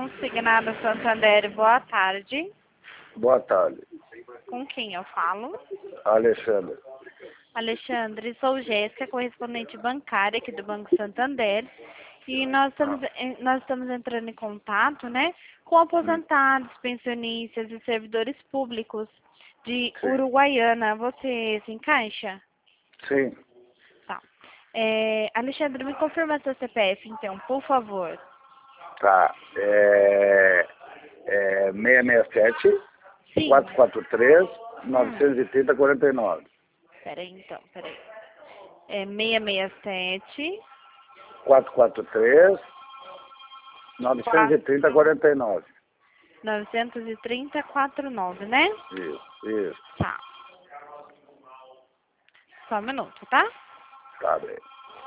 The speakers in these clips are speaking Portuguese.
Consignado Santander, boa tarde. Boa tarde. Com quem eu falo? Alexandre. Alexandre, sou Jéssica, correspondente bancária aqui do Banco Santander. E nós estamos entrando em contato, né, com aposentados, pensionistas e servidores públicos de Sim. Uruguaiana. Você se encaixa? Sim. Tá. Alexandre, me confirma seu CPF, então, por favor. Tá. 667 Sim. 443 930 49. Peraí, então, peraí. 667 443 930 49. 930 49, né? Isso. Tá. Só um minuto, tá? Tá bem.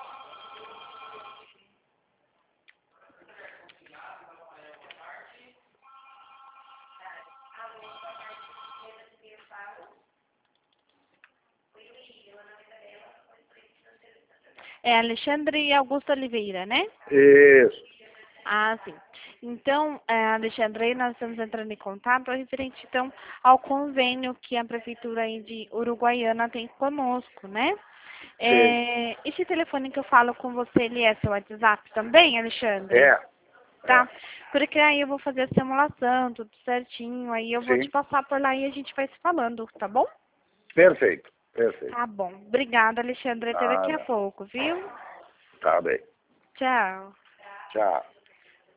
É Alexandre Augusto Oliveira, né? Isso. Ah, sim. Então, Alexandre, aí nós estamos entrando em contato referente, então, ao convênio que a Prefeitura aí de Uruguaiana tem conosco, né? Sim. Esse telefone que eu falo com você, ele é seu WhatsApp também, Alexandre? Tá? Porque aí eu vou fazer a simulação, tudo certinho, aí eu vou Sim. te passar por lá e a gente vai se falando, tá bom? Perfeito. Perfeito. Tá bom. Obrigada, Alexandre. Até daqui a Nada. pouco, viu? Tá bem. Tchau. Tchau.